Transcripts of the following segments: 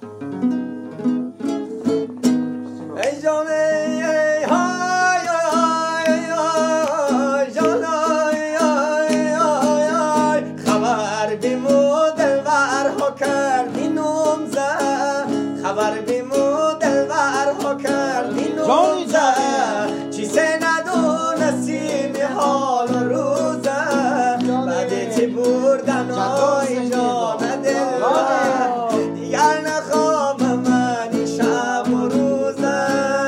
ای جان ای های جان خبر بیمو دلبر ها کردی نومزه خبر بیمو دلبر ها کردی نومزه چی سه ندونستی حال روزه بعد چی بردن آی جان دلبر دیگر نخواب منی شب و روزه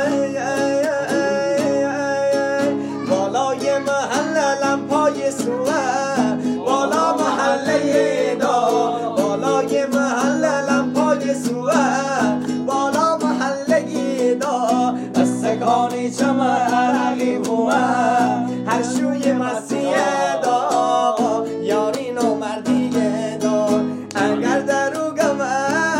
بالای محله لمپای سوه بالا محله دا بالای محله لمپای سوه بالا محله دا استگانی چمه عرقی بوه هر شوی مسیح دا یاری نو مردی دا اگر درو گمه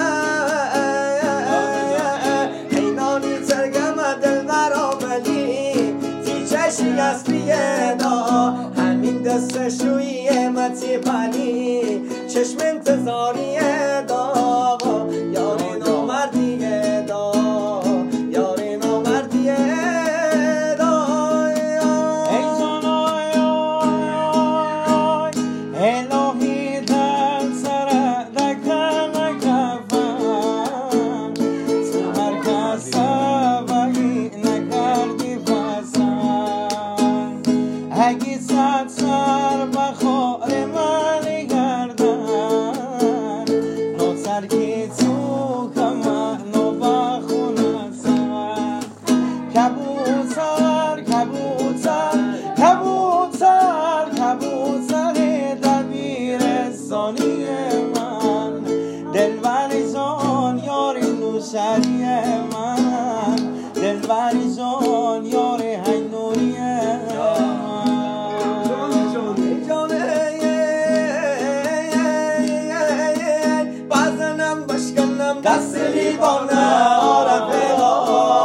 حینانی ترگمه دل مرا بلی تی چشی اصلی دا همین دست شوی متی پلی چشم انتظاری دا یاری نو مردی دا یاری نو مردی دا ای جان الهی در سر دکم کفم تو هر کس سوایی نکردی پسند اگه صد سر بخور من گردن نو ترکی تو کمه نو بخونستن کبوتر کبوتر کبوتر کبوتر دبیرستانی من دلبری جان یاری نوشری من دلبری جان یاری هینوری بزنم بشکنم دست لیوانه رفیقا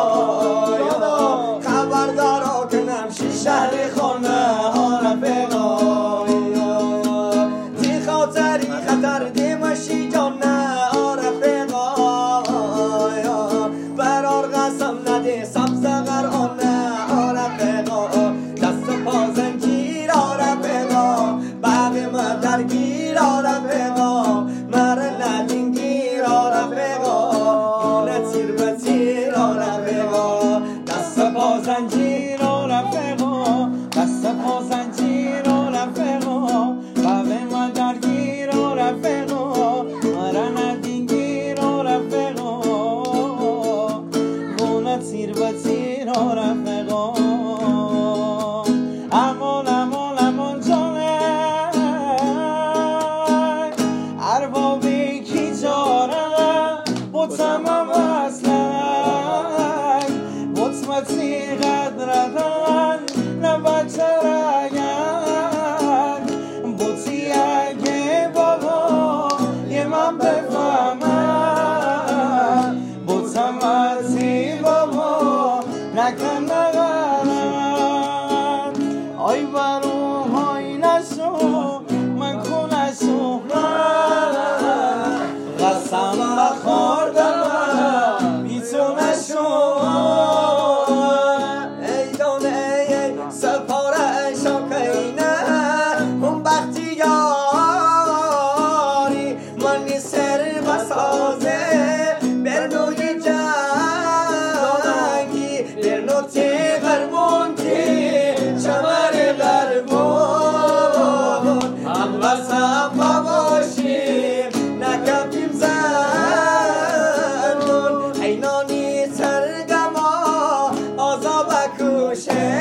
خبردارا کنم شهر خانه رفیقا تی خاطری خطر دیمشی جانه رفیقا برار قسم نده سبز قرآنه رفیقا دست پا زنجیر رفیقا بعد ما درگیر رفیقا مره ندینگیر رفیقا اینه تیر به تیر رفیقا دست پا زنجیر رفیقا دست پا زنجیر رفیقا بعد ما درگیر رفیقا مره ندینگیر رفیقا اینه تیر به تیر رفیقا امان امان امان جانه اربابی کی جاره بوتم هم اصلک بوتمتی قدردن نبتر اگر بوتی اگه بابا یه من بفهمم بوتمتی بابا نکن نگرم آی بروهای نشو من کنشو قسم بخوردم بی تو نشو ای دانه سپاره شاکینه اون وقتی یاری منی سر بسازه برنوی جنگی برنو تیغر مونکی چمر غربون هم وسط باشیم نکبیم زنون اینانی ترگما آزا بکوشه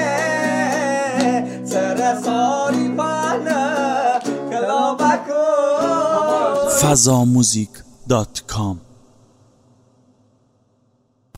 ترساری پنه کلا بکن fazamuzik.com